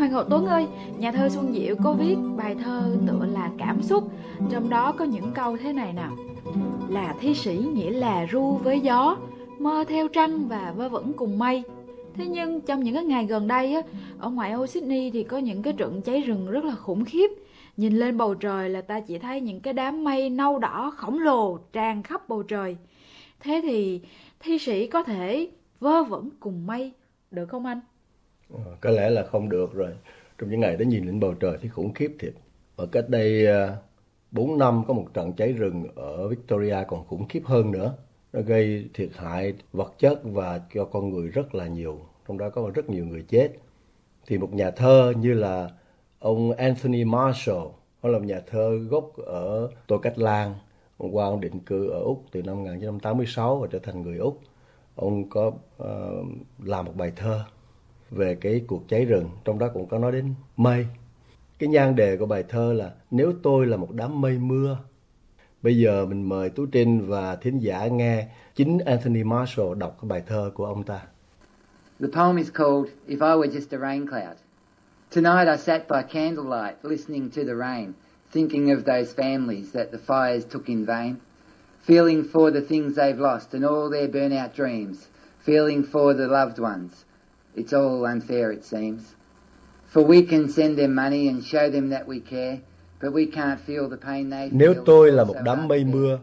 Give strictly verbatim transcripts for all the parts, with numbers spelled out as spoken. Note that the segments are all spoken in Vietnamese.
Hoàng Ngọc Tuấn ơi, nhà thơ Xuân Diệu có viết bài thơ tựa là Cảm Xúc. Trong đó có những câu thế này nào: là thi sĩ nghĩa là ru với gió, mơ theo trăng và vơ vẩn cùng mây. Thế nhưng trong những cái ngày gần đây á, ở ngoại ô Sydney thì có những cái trận cháy rừng rất là khủng khiếp. Nhìn lên bầu trời là ta chỉ thấy những cái đám mây nâu đỏ khổng lồ tràn khắp bầu trời. Thế thì thi sĩ có thể vơ vẩn cùng mây được không anh? À, có lẽ là không được rồi. Trong những ngày đó nhìn lên bầu trời thì khủng khiếp thiệt. Ở cách đây bốn năm có một trận cháy rừng ở Victoria còn khủng khiếp hơn nữa. Nó gây thiệt hại vật chất và cho con người rất là nhiều. Trong đó có rất nhiều người chết. Thì một nhà thơ như là ông Anthony Marshall, ông là một nhà thơ gốc ở Tô Cách Lan. Hôm qua ông định cư ở Úc từ năm một nghìn chín trăm tám mươi sáu và trở thành người Úc. Ông có uh, làm một bài thơ về cái cuộc cháy rừng, trong đó cũng có nói đến mây. Cái nhan đề của bài thơ là Nếu tôi là một đám mây mưa. Bây giờ mình mời Tú Trinh và thính giả nghe chính Anthony Marshall đọc cái bài thơ của ông ta. The poem is called If I Were Just a Rain Cloud. Tonight I sat by candlelight listening to the rain, thinking of those families that the fires took in vain, feeling for the things they've lost and all their burnt-out dreams, feeling for the loved ones. It's all unfair, it seems. For we can send them money and show them that we care, but we can't feel the pain they feel. Nếu tôi là một đám mây mưa,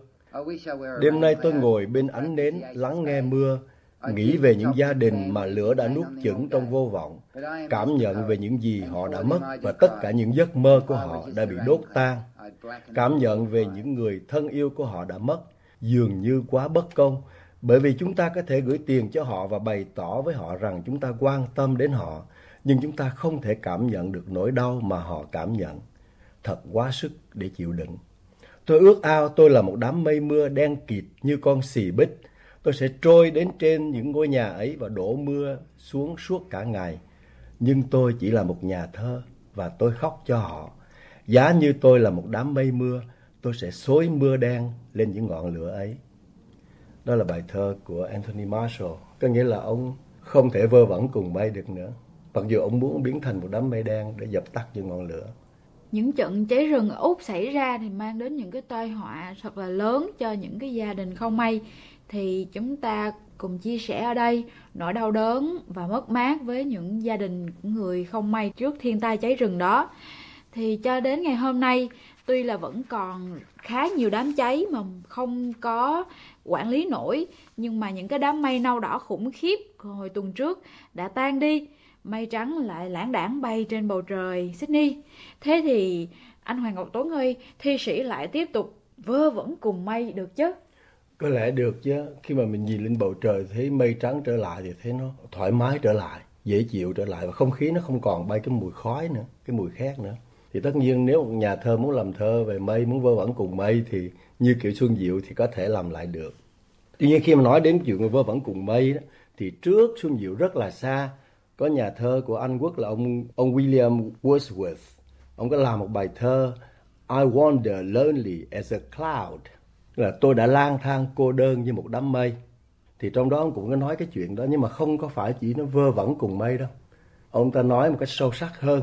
đêm nay tôi ngồi bên ánh nến lắng nghe mưa, nghĩ về những gia đình mà lửa đã nuốt chửng trong vô vọng, cảm nhận về những gì họ đã mất và tất cả những giấc mơ của họ đã bị đốt tan, cảm nhận về những người thân yêu của họ đã mất, dường như quá bất công, bởi vì chúng ta có thể gửi tiền cho họ và bày tỏ với họ rằng chúng ta quan tâm đến họ, nhưng chúng ta không thể cảm nhận được nỗi đau mà họ cảm nhận. Thật quá sức để chịu đựng. Tôi ước ao tôi là một đám mây mưa đen kịt như con xì bích. Tôi sẽ trôi đến trên những ngôi nhà ấy và đổ mưa xuống suốt cả ngày. Nhưng tôi chỉ là một nhà thơ và tôi khóc cho họ. Giá như tôi là một đám mây mưa, tôi sẽ xối mưa đen lên những ngọn lửa ấy. Đó là bài thơ của Anthony Marshall. Có nghĩa là ông không thể vơ vẩn cùng mây được nữa. Mặc dù ông muốn biến thành một đám mây đen để dập tắt những ngọn lửa. Những trận cháy rừng ở Úc xảy ra thì mang đến những cái tai họa thật là lớn cho những cái gia đình không may. Thì chúng ta cùng chia sẻ ở đây nỗi đau đớn và mất mát với những gia đình người không may trước thiên tai cháy rừng đó. Thì cho đến ngày hôm nay, tuy là vẫn còn khá nhiều đám cháy mà không có quản lý nổi, nhưng mà những cái đám mây nâu đỏ khủng khiếp hồi tuần trước đã tan đi. Mây trắng lại lãng đãng bay trên bầu trời Sydney. Thế thì anh Hoàng Ngọc Tuấn ơi, thi sĩ lại tiếp tục vơ vẩn cùng mây được chứ? Có lẽ được chứ. Khi mà mình nhìn lên bầu trời thấy mây trắng trở lại thì thấy nó thoải mái trở lại, dễ chịu trở lại, và không khí nó không còn bay cái mùi khói nữa, cái mùi khét nữa. Thì tất nhiên nếu một nhà thơ muốn làm thơ về mây, muốn vơ vẩn cùng mây thì như kiểu Xuân Diệu thì có thể làm lại được. Tuy nhiên khi mà nói đến chuyện vơ vẩn cùng mây đó, thì trước Xuân Diệu rất là xa, có nhà thơ của Anh Quốc là ông ông William Wordsworth. Ông có làm một bài thơ I wander lonely as a cloud, là tôi đã lang thang cô đơn như một đám mây. Thì trong đó ông cũng có nói cái chuyện đó, nhưng mà không có phải chỉ nó vơ vẩn cùng mây đâu. Ông ta nói một cách sâu sắc hơn.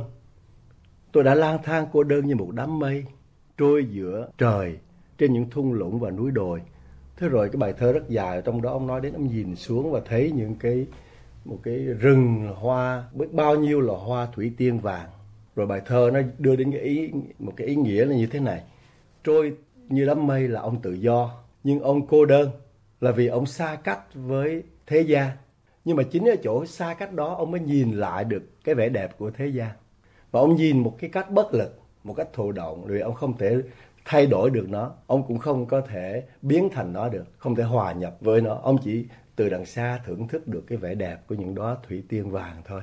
Tôi đã lang thang cô đơn như một đám mây, trôi giữa trời, trên những thung lũng và núi đồi. Thế rồi cái bài thơ rất dài, trong đó ông nói đến ông nhìn xuống và thấy những cái một cái rừng hoa, biết bao nhiêu là hoa thủy tiên vàng. Rồi bài thơ nó đưa đến cái ý, một cái ý nghĩa là như thế này. Trôi như đám mây là ông tự do, nhưng ông cô đơn là vì ông xa cách với thế gian. Nhưng mà chính ở chỗ xa cách đó ông mới nhìn lại được cái vẻ đẹp của thế gian. Và ông nhìn một cái cách bất lực, một cách thụ động, vì ông không thể thay đổi được nó. Ông cũng không có thể biến thành nó được, không thể hòa nhập với nó. Ông chỉ từ đằng xa thưởng thức được cái vẻ đẹp của những đóa thủy tiên vàng thôi.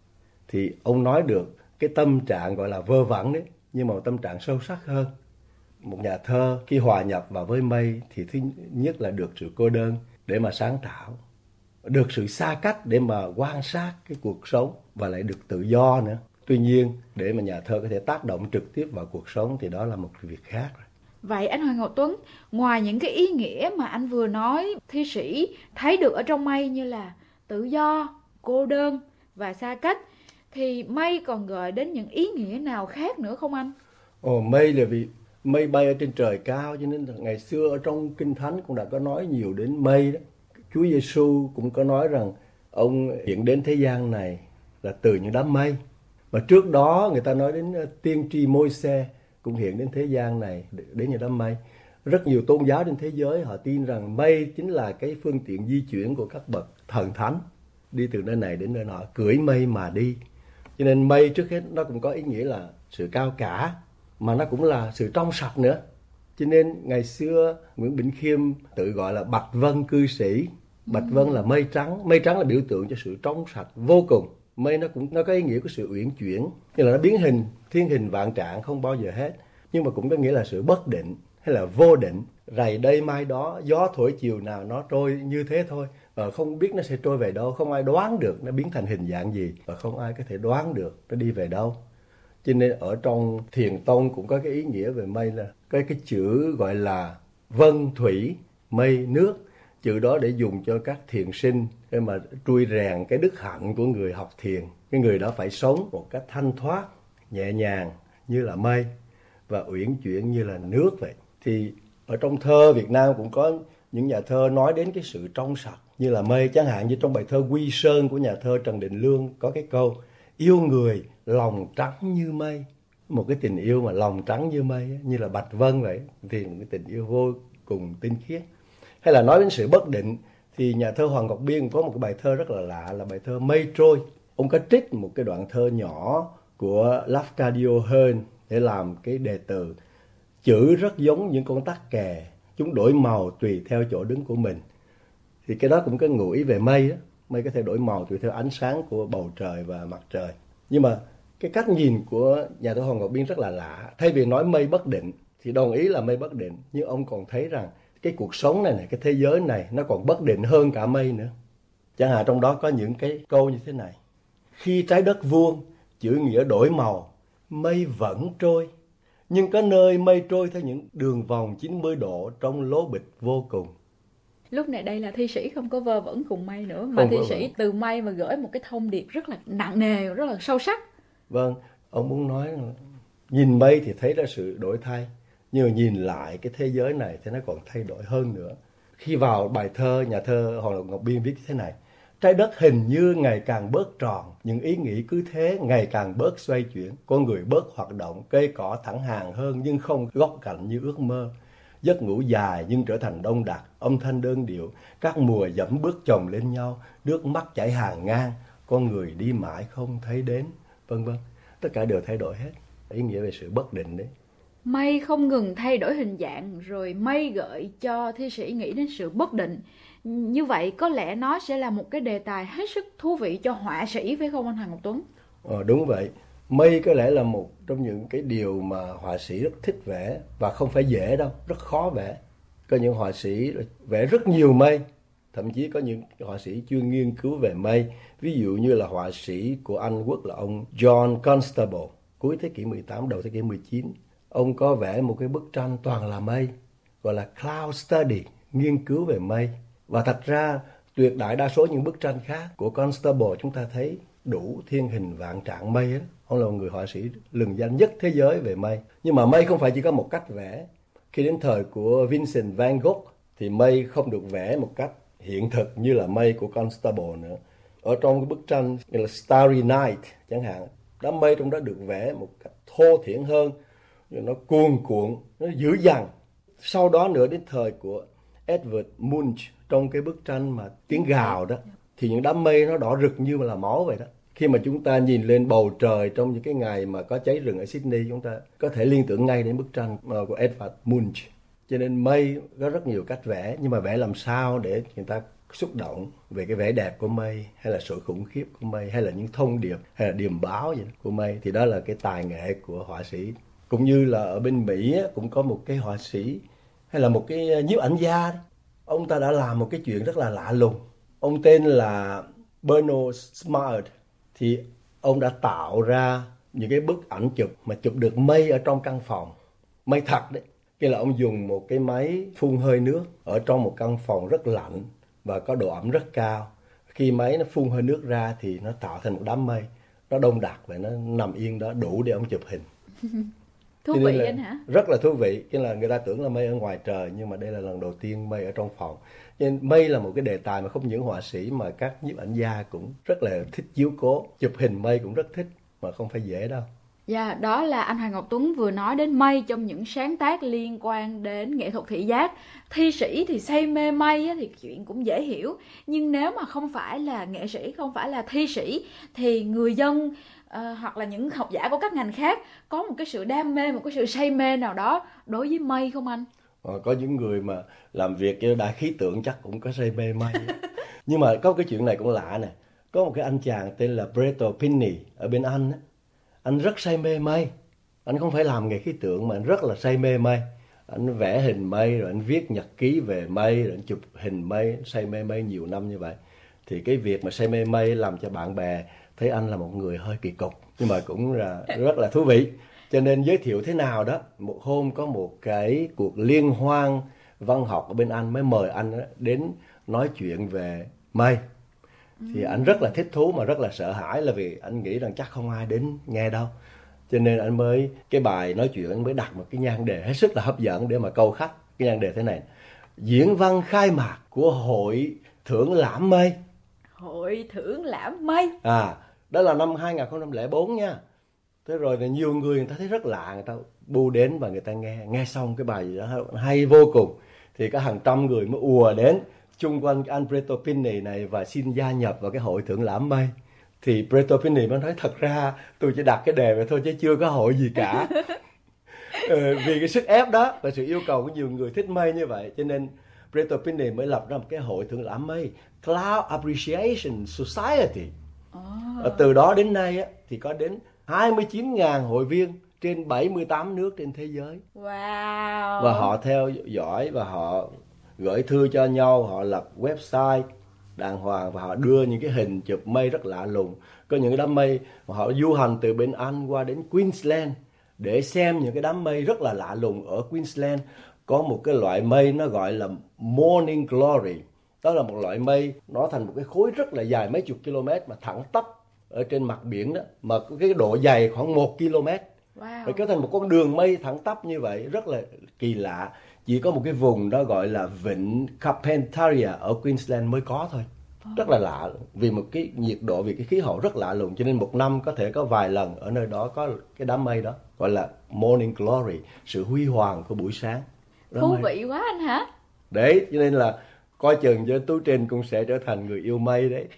Thì ông nói được cái tâm trạng gọi là vơ vẩn đấy, nhưng mà một tâm trạng sâu sắc hơn. Một nhà thơ khi hòa nhập vào với mây thì thứ nhất là được sự cô đơn để mà sáng tạo, được sự xa cách để mà quan sát cái cuộc sống, và lại được tự do nữa. Tuy nhiên để mà nhà thơ có thể tác động trực tiếp vào cuộc sống thì đó là một việc khác. Vậy anh Hoàng Ngọc Tuấn, ngoài những cái ý nghĩa mà anh vừa nói, thi sĩ thấy được ở trong mây như là tự do, cô đơn và xa cách, thì mây còn gợi đến những ý nghĩa nào khác nữa không anh? Ồ, mây là vì mây bay ở trên trời cao, cho nên ngày xưa ở trong Kinh Thánh cũng đã có nói nhiều đến mây đó. Chúa Giêsu cũng có nói rằng ông hiện đến thế gian này là từ những đám mây. Và trước đó người ta nói đến tiên tri Môi-se cũng hiện đến thế gian này đến những đám mây. Rất nhiều tôn giáo trên thế giới họ tin rằng mây chính là cái phương tiện di chuyển của các bậc thần thánh, đi từ nơi này đến nơi nọ, cưỡi mây mà đi. Cho nên mây trước hết nó cũng có ý nghĩa là sự cao cả, mà nó cũng là sự trong sạch nữa. Cho nên ngày xưa Nguyễn Bỉnh Khiêm tự gọi là Bạch Vân cư sĩ. Bạch Vân là mây trắng, mây trắng là biểu tượng cho sự trong sạch vô cùng. Mây nó cũng nó có ý nghĩa của sự uyển chuyển, như là nó biến hình, thiên hình vạn trạng không bao giờ hết. Nhưng mà cũng có nghĩa là sự bất định hay là vô định. Rày đây mai đó, gió thổi chiều nào nó trôi như thế thôi. Và không biết nó sẽ trôi về đâu, không ai đoán được nó biến thành hình dạng gì. Và không ai có thể đoán được nó đi về đâu. Cho nên ở trong Thiền Tông cũng có cái ý nghĩa về mây là cái, cái chữ gọi là vân thủy, mây nước. Chữ đó để dùng cho các thiền sinh để mà trui rèn cái đức hạnh của người học thiền. Cái người đó phải sống một cách thanh thoát, nhẹ nhàng như là mây và uyển chuyển như là nước vậy. Thì ở trong thơ Việt Nam cũng có những nhà thơ nói đến cái sự trong sạch như là mây. Chẳng hạn như trong bài thơ Quy Sơn của nhà thơ Trần Đình Lương có cái câu yêu người lòng trắng như mây. Một cái tình yêu mà lòng trắng như mây, như là bạch vân vậy, thì một cái tình yêu vô cùng tinh khiết. Hay là nói đến sự bất định thì nhà thơ Hoàng Ngọc Biên có một cái bài thơ rất là lạ là bài thơ Mây Trôi. Ông có trích một cái đoạn thơ nhỏ của Lafcadio Hearn để làm cái đề từ. Chữ rất giống những con tắc kè, chúng đổi màu tùy theo chỗ đứng của mình. Thì cái đó cũng có ngụ ý về mây đó. Mây có thể đổi màu tùy theo ánh sáng của bầu trời và mặt trời. Nhưng mà cái cách nhìn của nhà thơ Hoàng Ngọc Biên rất là lạ. Thay vì nói mây bất định thì đồng ý là mây bất định, nhưng ông còn thấy rằng cái cuộc sống này, này, cái thế giới này nó còn bất định hơn cả mây nữa. Chẳng hạn trong đó có những cái câu như thế này. Khi trái đất vuông, chữ nghĩa đổi màu, mây vẫn trôi. Nhưng có nơi mây trôi theo những đường vòng chín mươi độ trong lố bịch vô cùng. Lúc này đây là thi sĩ không có vơ vẩn cùng mây nữa, mà thi sĩ từ mây mà gửi một cái thông điệp rất là nặng nề, rất là sâu sắc. Vâng, ông muốn nói là nhìn mây thì thấy ra sự đổi thay, nhưng mà nhìn lại cái thế giới này thì nó còn thay đổi hơn nữa. Khi vào bài thơ, nhà thơ Hoàng Ngọc Biên viết thế này. Trái đất hình như ngày càng bớt tròn, những ý nghĩ cứ thế ngày càng bớt xoay chuyển. Con người bớt hoạt động, cây cỏ thẳng hàng hơn nhưng không góc cạnh như ước mơ. Giấc ngủ dài nhưng trở thành đông đặc, âm thanh đơn điệu, các mùa dẫm bước chồng lên nhau, nước mắt chảy hàng ngang, con người đi mãi không thấy đến, vân vân. Tất cả đều thay đổi hết, ý nghĩa về sự bất định đấy. Mây không ngừng thay đổi hình dạng, rồi mây gợi cho thi sĩ nghĩ đến sự bất định. Như vậy có lẽ nó sẽ là một cái đề tài hết sức thú vị cho họa sĩ, phải không anh Hoàng Ngọc Tuấn? Ờ, đúng vậy. Mây có lẽ là một trong những cái điều mà họa sĩ rất thích vẽ, và không phải dễ đâu, rất khó vẽ. Có những họa sĩ vẽ rất nhiều mây, thậm chí có những họa sĩ chuyên nghiên cứu về mây. Ví dụ như là họa sĩ của Anh Quốc là ông John Constable, cuối thế kỷ mười tám, đầu thế kỷ mười chín. Ông có vẽ một cái bức tranh toàn là mây, gọi là Cloud Study, nghiên cứu về mây. Và thật ra tuyệt đại đa số những bức tranh khác của Constable chúng ta thấy đủ thiên hình vạn trạng mây ấy. Ông là một người họa sĩ lừng danh nhất thế giới về mây. Nhưng mà mây không phải chỉ có một cách vẽ. Khi đến thời của Vincent van Gogh thì mây không được vẽ một cách hiện thực như là mây của Constable nữa. Ở trong cái bức tranh như là Starry Night chẳng hạn, đám mây trong đó được vẽ một cách thô thiển hơn, nó cuồn cuộn, nó dữ dằn. Sau đó nữa đến thời của Edvard Munch, trong cái bức tranh mà Tiếng Gào đó, thì những đám mây nó đỏ rực như là máu vậy đó. Khi mà chúng ta nhìn lên bầu trời trong những cái ngày mà có cháy rừng ở Sydney, chúng ta có thể liên tưởng ngay đến bức tranh của Edvard Munch. Cho nên mây có rất nhiều cách vẽ, nhưng mà vẽ làm sao để người ta xúc động về cái vẻ đẹp của mây, hay là sự khủng khiếp của mây, hay là những thông điệp, hay là điềm báo gì của mây, thì đó là cái tài nghệ của họa sĩ. Cũng như là ở bên Mỹ cũng có một cái họa sĩ hay là một cái nhiếp ảnh gia, ông ta đã làm một cái chuyện rất là lạ lùng. Ông tên là Bernard Smart, thì ông đã tạo ra những cái bức ảnh chụp mà chụp được mây ở trong căn phòng, mây thật đấy. Cái là ông dùng một cái máy phun hơi nước ở trong một căn phòng rất lạnh và có độ ẩm rất cao. Khi máy nó phun hơi nước ra thì nó tạo thành một đám mây. nó đông đặc và nó nằm yên đó đủ để ông chụp hình. Thú Cho nên vị là anh hả? rất là thú vị, cái là người ta tưởng là mây ở ngoài trời nhưng mà đây là lần đầu tiên mây ở trong phòng. Cho nên mây là một cái đề tài mà không những họa sĩ mà các nhiếp ảnh gia cũng rất là thích chiếu cố, chụp hình mây cũng rất thích mà không phải dễ đâu. Dạ, đó là anh Hoàng Ngọc Tuấn vừa nói đến mây trong những sáng tác liên quan đến nghệ thuật thị giác. Thi sĩ thì say mê mây á, thì chuyện cũng dễ hiểu. Nhưng nếu mà không phải là nghệ sĩ, không phải là thi sĩ, thì người dân uh, hoặc là những học giả của các ngành khác có một cái sự đam mê, một cái sự say mê nào đó đối với mây không anh? Ờ, có những người mà làm việc cho đại khí tượng chắc cũng có say mê mây. Nhưng mà có cái chuyện này cũng lạ nè. Có một cái anh chàng tên là Bretto Pinney ở bên Anh á. Anh rất say mê mây. Anh không phải làm nghề khí tượng mà anh rất là say mê mây. Anh vẽ hình mây rồi anh viết nhật ký về mây rồi anh chụp hình mây, say mê mây nhiều năm như vậy. Thì cái việc mà say mê mây làm cho bạn bè thấy anh là một người hơi kỳ cục nhưng mà cũng là rất là thú vị. Cho nên giới thiệu thế nào đó, một hôm có một cái cuộc liên hoan văn học ở bên Anh mới mời anh đến nói chuyện về mây. Thì anh rất là thích thú mà rất là sợ hãi là vì anh nghĩ rằng chắc không ai đến nghe đâu. Cho nên anh mới, cái bài nói chuyện anh mới đặt một cái nhan đề hết sức là hấp dẫn để mà câu khách. Cái nhan đề thế này: diễn văn khai mạc của Hội Thưởng Lãm Mây. Hội Thưởng Lãm Mây. À, đó là năm hai không không bốn nha. Thế rồi là nhiều người người ta thấy rất lạ, người ta bu đến và người ta nghe. Nghe xong cái bài gì đó hay vô cùng. Thì có hàng trăm người mới ùa đến chung quanh anh Bretto Pinney này và xin gia nhập vào cái Hội Thưởng Lãm Mây. Thì Bretto Pinney mới nói thật ra tôi chỉ đặt cái đề vậy thôi chứ chưa có hội gì cả. ừ, vì cái sức ép đó và sự yêu cầu của nhiều người thích mây như vậy cho nên Bretto Pinney mới lập ra một cái Hội Thưởng Lãm Mây, Cloud Appreciation Society. Oh. Từ đó đến nay á, thì có đến hai mươi chín nghìn hội viên trên bảy mươi tám nước trên thế giới. Wow. Và họ theo dõi và họ gửi thư cho nhau, họ lập website đàng hoàng và họ đưa những cái hình chụp mây rất lạ lùng. Có những cái đám mây mà họ du hành từ bên Anh qua đến Queensland để xem những cái đám mây rất là lạ lùng. Ở Queensland có một cái loại mây nó gọi là Morning Glory. Đó là một loại mây nó thành một cái khối rất là dài mấy chục km mà thẳng tắp ở trên mặt biển đó, mà cái độ dày khoảng một ki lô mét. Wow. Rồi kéo thành một con đường mây thẳng tắp như vậy, rất là kỳ lạ. Chỉ có một cái vùng đó gọi là vịnh Carpentaria ở Queensland mới có thôi. Rất là lạ, vì một cái nhiệt độ, vì cái khí hậu rất lạ lùng, cho nên một năm có thể có vài lần ở nơi đó có cái đám mây đó, gọi là Morning Glory, sự huy hoàng của buổi sáng. Thú vị quá anh hả? Đấy, cho nên là coi chừng cho Tú Trinh cũng sẽ trở thành người yêu mây đấy.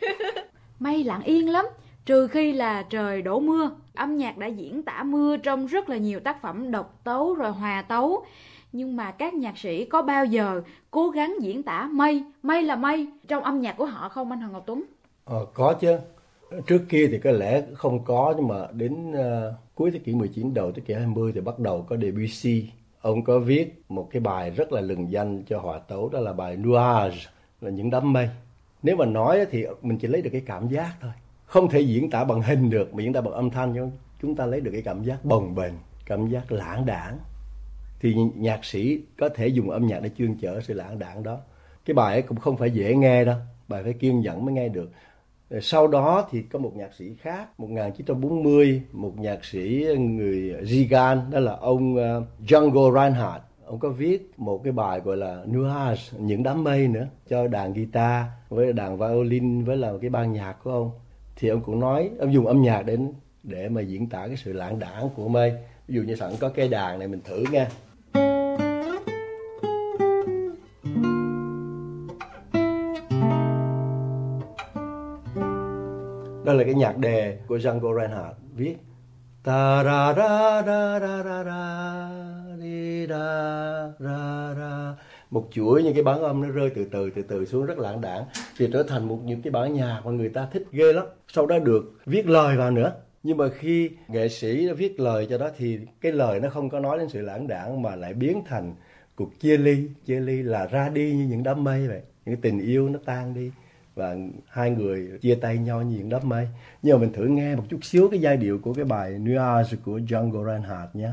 Mây lặng yên lắm, trừ khi là trời đổ mưa. Âm nhạc đã diễn tả mưa trong rất là nhiều tác phẩm độc tấu rồi hòa tấu. Nhưng mà các nhạc sĩ có bao giờ cố gắng diễn tả mây, mây là mây trong âm nhạc của họ không anh Hoàng Ngọc Tuấn? Ờ, có chứ. Trước kia thì có lẽ không có, nhưng mà đến uh, cuối thế kỷ mười chín đầu thế kỷ hai mươi thì bắt đầu có Debussy. Ông có viết một cái bài rất là lừng danh cho hòa tấu, đó là bài Nuage, là những đám mây. Nếu mà nói thì mình chỉ lấy được cái cảm giác thôi. Không thể diễn tả bằng hình được, mà diễn tả bằng âm thanh, nhưng chúng ta lấy được cái cảm giác bồng bềnh, cảm giác lãng đãng. Thì nhạc sĩ có thể dùng âm nhạc để chuyên chở sự lãng đãng đó. Cái bài ấy cũng không phải dễ nghe đâu, bài phải kiên nhẫn mới nghe được. Sau đó thì có một nhạc sĩ khác, một nghìn chín trăm bốn mươi, một nhạc sĩ người Gigan, đó là ông uh, Django Reinhardt. Ông có viết một cái bài gọi là Nuage, những đám mây nữa, cho đàn guitar với đàn violin với là cái ban nhạc của ông. Thì ông cũng nói, ông dùng âm nhạc đến để mà diễn tả cái sự lãng đãng của mây. Ví dụ như sẵn có cây đàn này mình thử nghe. Đó là cái nhạc đề của Django Reinhardt viết. Ta ra ra ra ra ra ra đi ra ra ra. Một chuỗi những cái bản âm nó rơi từ từ từ từ xuống rất lãng đãng, thì trở thành một những cái bản nhạc mà người ta thích ghê lắm. Sau đó được viết lời vào nữa. Nhưng mà khi nghệ sĩ viết lời cho đó thì cái lời nó không có nói đến sự lãng đãng mà lại biến thành cuộc chia ly. Chia ly là ra đi như những đám mây vậy. Những cái tình yêu nó tan đi và hai người chia tay nhau như những đám mây. Nhưng mà mình thử nghe một chút xíu cái giai điệu của cái bài Nuage của Django Reinhardt nhé.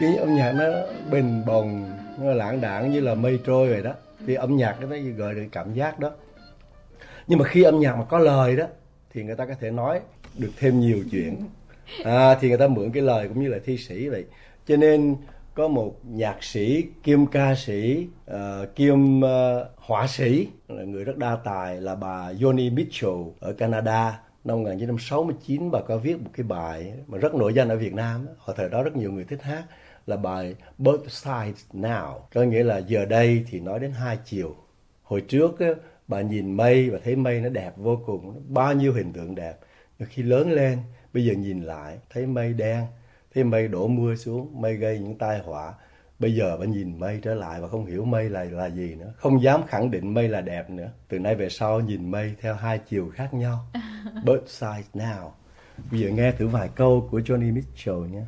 cái âm nhạc nó bình bồng, nó lãng đãng như là mây trôi vậy đó. Thì âm nhạc nó gợi được cảm giác đó. Nhưng mà khi âm nhạc mà có lời đó thì người ta có thể nói được thêm nhiều chuyện. À, thì người ta mượn cái lời cũng như là thi sĩ vậy. Cho nên có một nhạc sĩ kiêm ca sĩ uh, kiêm uh, họa sĩ là người rất đa tài là bà Joni Mitchell ở Canada. Năm một nghìn chín trăm sáu mươi chín bà có viết một cái bài mà rất nổi danh ở Việt Nam. Hồi thời đó rất nhiều người thích hát, là bài Both Sides Now, có nghĩa là giờ đây thì nói đến hai chiều. Hồi trước á, bà nhìn mây và thấy mây nó đẹp vô cùng, bao nhiêu hình tượng đẹp. Nhưng khi lớn lên, bây giờ nhìn lại thấy mây đen, thấy mây đổ mưa xuống, mây gây những tai họa. Bây giờ bà nhìn mây trở lại và không hiểu mây là là gì nữa, không dám khẳng định mây là đẹp nữa. Từ nay về sau nhìn mây theo hai chiều khác nhau. Both sides now. Bây giờ nghe thử vài câu của Joni Mitchell nhé.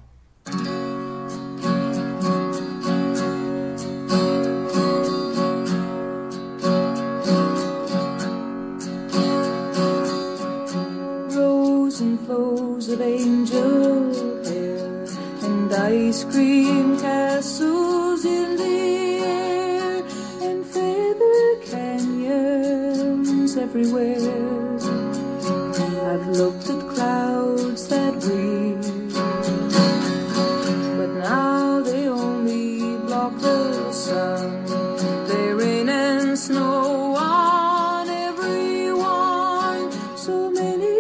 Of angel hair and ice cream castles in the air and feather canyons everywhere. I've looked at clouds that way, but now they only block the sun. They rain and snow on everyone. So many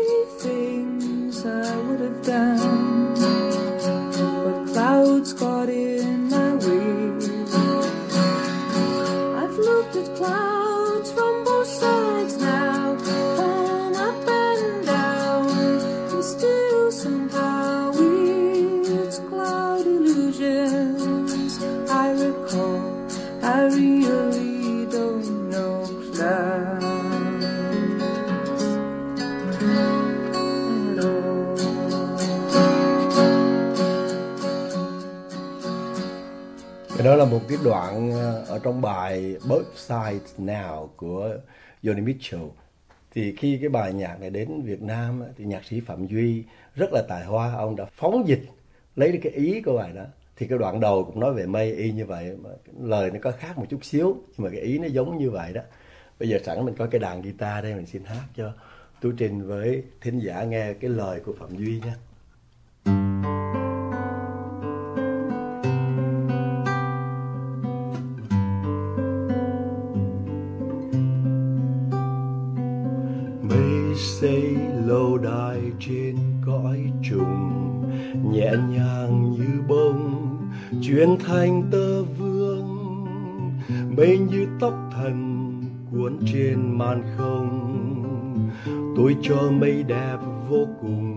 I would have done, but clouds got in my way. I've looked at clouds from both sides now, come up and down, and still somehow it's cloud illusions. I recall I really don't know clouds. Đó là một cái đoạn ở trong bài Both Sides Now của Joni Mitchell. Thì khi cái bài nhạc này đến Việt Nam thì nhạc sĩ Phạm Duy rất là tài hoa, ông đã phóng dịch lấy được cái ý của bài đó. Thì cái đoạn đầu cũng nói về mây y như vậy, mà lời nó có khác một chút xíu nhưng mà cái ý nó giống như vậy đó. Bây giờ sẵn mình có cái đàn guitar đây, mình xin hát cho Tú Trinh với thính giả nghe cái lời của Phạm Duy nhé. Xây lâu đài trên cõi trùng, nhẹ nhàng như bông chuyển thành tơ vương, mây như tóc thần cuốn trên màn không. Tôi cho mây đẹp vô cùng,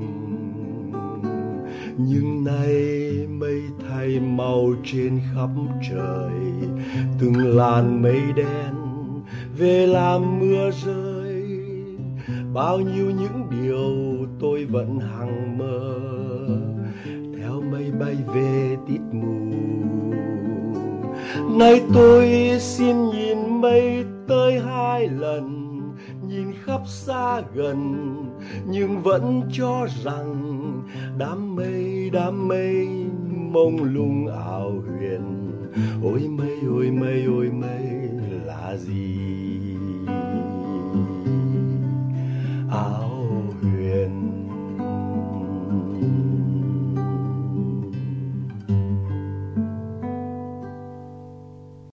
nhưng nay mây thay màu trên khắp trời, từng làn mây đen về làm mưa rơi. Bao nhiêu những điều tôi vẫn hằng mơ, theo mây bay về tít mù. Nay tôi xin nhìn mây tới hai lần, nhìn khắp xa gần, nhưng vẫn cho rằng đám mây, đám mây mông lung ảo huyền. Ôi mây, ôi mây, ôi mây là gì?